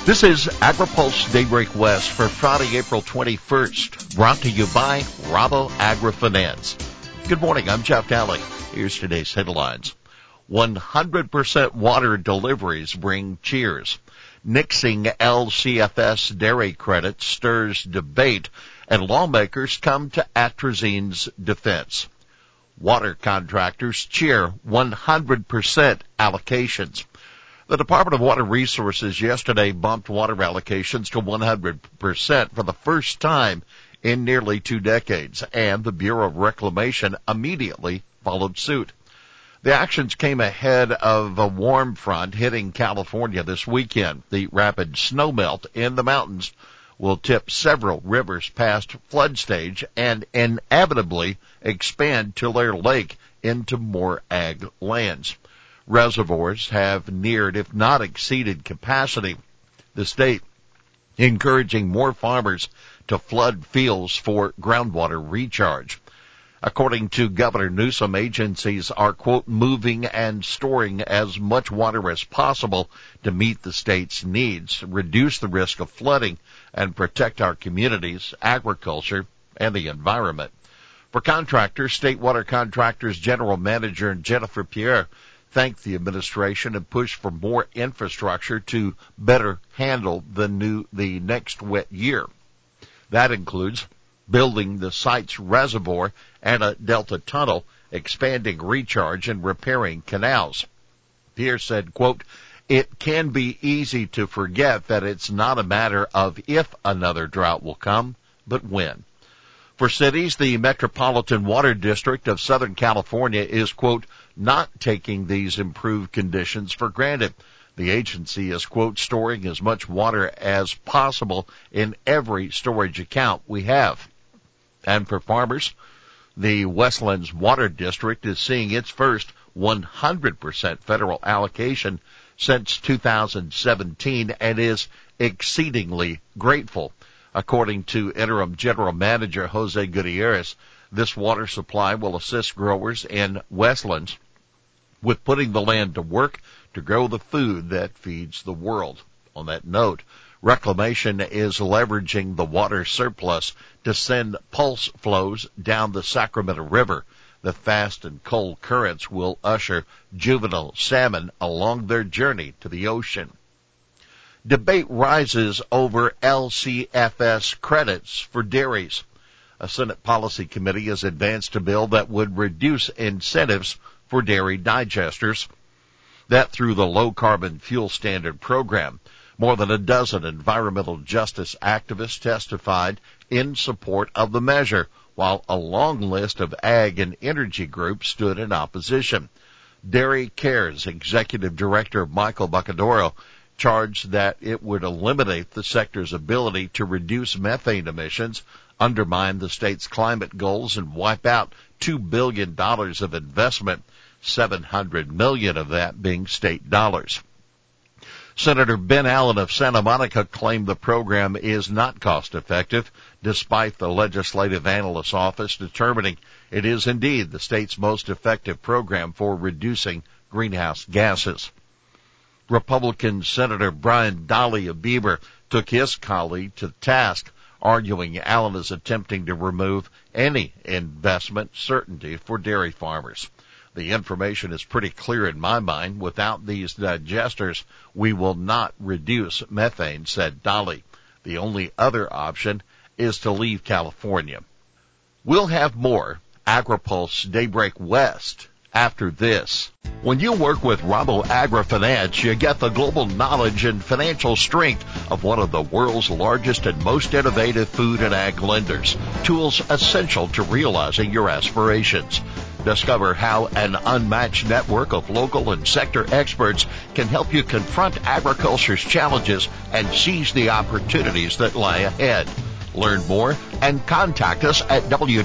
This is AgriPulse Daybreak West for Friday, April 21st, brought to you by Rabo AgriFinance. Good morning, I'm Jeff Daly. Here's today's headlines. 100% water deliveries bring cheers. Nixing LCFS dairy credit stirs debate, and lawmakers come to atrazine's defense. Water contractors cheer 100% allocations. The Department of Water Resources yesterday bumped water allocations to 100% for the first time in nearly 2 decades, and the Bureau of Reclamation immediately followed suit. The actions came ahead of a warm front hitting California this weekend. The rapid snowmelt in the mountains will tip several rivers past flood stage and inevitably expand Tulare Lake into more ag lands. Reservoirs have neared, if not exceeded, capacity. The state encouraging more farmers to flood fields for groundwater recharge. According to Governor Newsom, agencies are, quote, moving and storing as much water as possible to meet the state's needs, reduce the risk of flooding, and protect our communities, agriculture, and the environment. For contractors, State Water Contractors General Manager Jennifer Pierre thanked the administration and pushed for more infrastructure to better handle the next wet year. That includes building the site's reservoir and a delta tunnel, expanding recharge, and repairing canals. Pierre said, quote, "It can be easy to forget that it's not a matter of if another drought will come, but when." For cities, the Metropolitan Water District of Southern California is, quote, "not taking these improved conditions for granted." The agency is, quote, "storing as much water as possible in every storage account we have." And for farmers, the Westlands Water District is seeing its first 100% federal allocation since 2017 and is exceedingly grateful. According to Interim General Manager Jose Gutierrez, this water supply will assist growers in Westlands with putting the land to work to grow the food that feeds the world. On that note, Reclamation is leveraging the water surplus to send pulse flows down the Sacramento River. The fast and cold currents will usher juvenile salmon along their journey to the ocean. Debate rises over LCFS credits for dairies. A Senate Policy Committee has advanced a bill that would reduce incentives for dairy digesters, that through the Low Carbon Fuel Standard program. More than a dozen environmental justice activists testified in support of the measure, while a long list of ag and energy groups stood in opposition. Dairy Cares Executive Director Michael Bacadoro charged that it would eliminate the sector's ability to reduce methane emissions, undermine the state's climate goals, and wipe out $2 billion of investment, $700 million of that being state dollars. Senator Ben Allen of Santa Monica claimed the program is not cost-effective, despite the Legislative Analyst's Office determining it is indeed the state's most effective program for reducing greenhouse gases. Republican Senator Brian Dahle of Beaver took his colleague to task, arguing Allen is attempting to remove any investment certainty for dairy farmers. The information is pretty clear in my mind. Without these digesters, we will not reduce methane, said Dahle. The only other option is to leave California. We'll have more AgriPulse Daybreak West after this. When you work with Rabo AgriFinance, you get the global knowledge and financial strength of one of the world's largest and most innovative food and ag lenders. Tools essential to realizing your aspirations. Discover how an unmatched network of local and sector experts can help you confront agriculture's challenges and seize the opportunities that lie ahead. Learn more and contact us at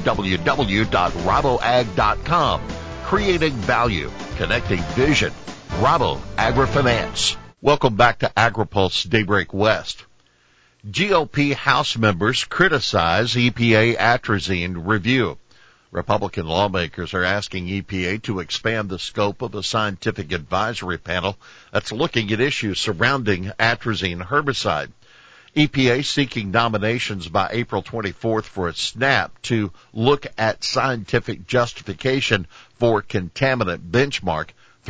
www.raboag.com. Creating value, connecting vision. Rabo AgriFinance. Welcome back to AgriPulse Daybreak West. GOP House members criticize EPA atrazine review. Republican lawmakers are asking EPA to expand the scope of a scientific advisory panel that's looking at issues surrounding atrazine herbicide. EPA seeking nominations by April 24th for a SNAP to look at scientific justification for contaminant benchmark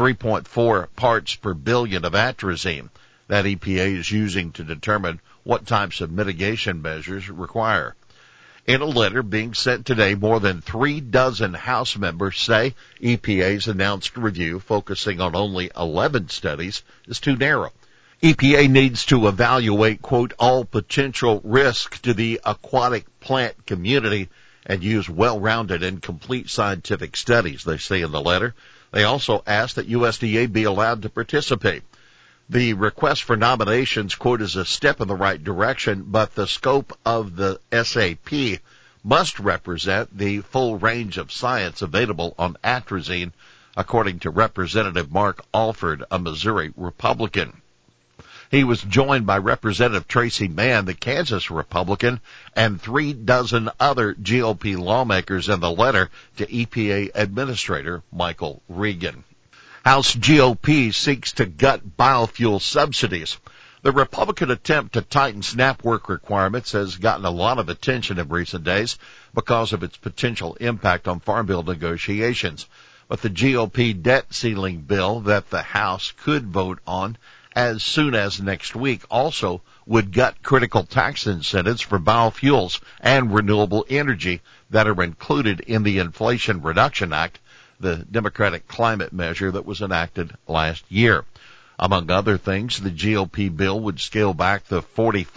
3.4 parts per billion of atrazine that EPA is using to determine what types of mitigation measures require. In a letter being sent today, more than 3 dozen House members say EPA's announced review focusing on only 11 studies is too narrow. EPA needs to evaluate, quote, all potential risk to the aquatic plant community and use well-rounded and complete scientific studies, they say in the letter. They also ask that USDA be allowed to participate. The request for nominations, quote, is a step in the right direction, but the scope of the SAP must represent the full range of science available on atrazine, according to Representative Mark Alford, a Missouri Republican. He was joined by Representative Tracy Mann, the Kansas Republican, and 3 dozen other GOP lawmakers in the letter to EPA Administrator Michael Regan. House GOP seeks to gut biofuel subsidies. The Republican attempt to tighten SNAP work requirements has gotten a lot of attention in recent days because of its potential impact on Farm Bill negotiations. But the GOP debt ceiling bill that the House could vote on as soon as next week also would gut critical tax incentives for biofuels and renewable energy that are included in the Inflation Reduction Act, the Democratic climate measure that was enacted last year. Among other things, the GOP bill would scale back the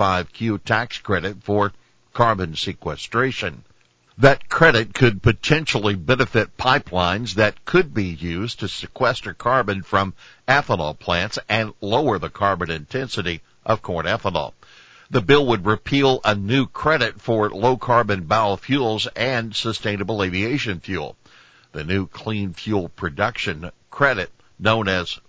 45Q tax credit for carbon sequestration. That credit could potentially benefit pipelines that could be used to sequester carbon from ethanol plants and lower the carbon intensity of corn ethanol. The bill would repeal a new credit for low-carbon biofuels and sustainable aviation fuel. The new clean fuel production credit, known as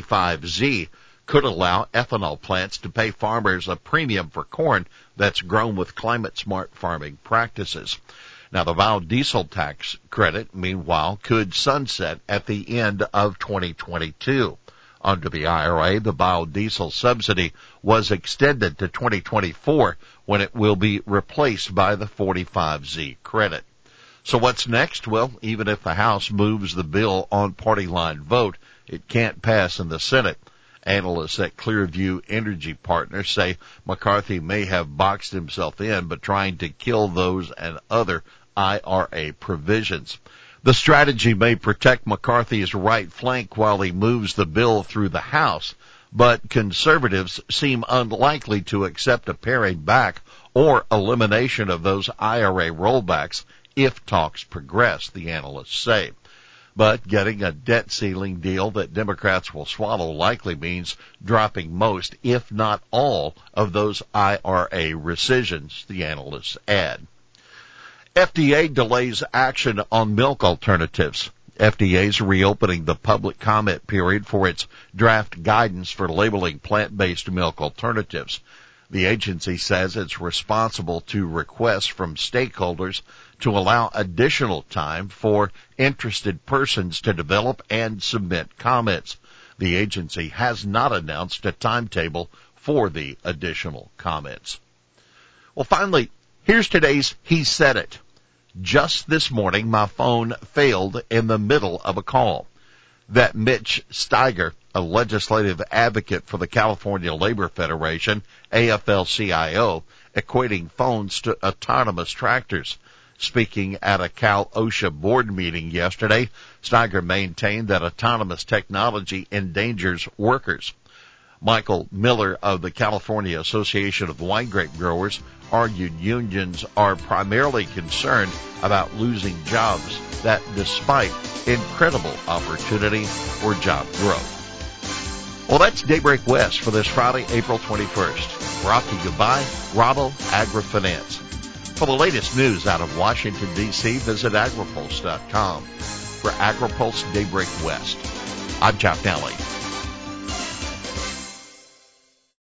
45Z, could allow ethanol plants to pay farmers a premium for corn that's grown with climate-smart farming practices. Now, the biodiesel tax credit, meanwhile, could sunset at the end of 2022. Under the IRA, the biodiesel subsidy was extended to 2024 when it will be replaced by the 45Z credit. So what's next? Well, even if the House moves the bill on party line vote, it can't pass in the Senate. Analysts at Clearview Energy Partners say McCarthy may have boxed himself in, but trying to kill those and other IRA provisions. The strategy may protect McCarthy's right flank while he moves the bill through the House, but conservatives seem unlikely to accept a paring back or elimination of those IRA rollbacks if talks progress, the analysts say. But getting a debt ceiling deal that Democrats will swallow likely means dropping most, if not all, of those IRA rescissions, the analysts add. FDA delays action on milk alternatives. FDA's reopening the public comment period for its draft guidance for labeling plant-based milk alternatives. The agency says it's responsible to requests from stakeholders to allow additional time for interested persons to develop and submit comments. The agency has not announced a timetable for the additional comments. Well, finally, here's today's He Said It. Just this morning, my phone failed in the middle of a call. That Mitch Steiger, a legislative advocate for the California Labor Federation, AFL-CIO, equating phones to autonomous tractors. Speaking at a Cal OSHA board meeting yesterday, Steiger maintained that autonomous technology endangers workers. Michael Miller of the California Association of Wine Grape Growers argued unions are primarily concerned about losing jobs that despite incredible opportunity for job growth. Well, that's Daybreak West for this Friday, April 21st. Brought to you by Rabo AgriFinance. For the latest news out of Washington, D.C., visit agripulse.com. For AgriPulse Daybreak West, I'm Jeff Daly.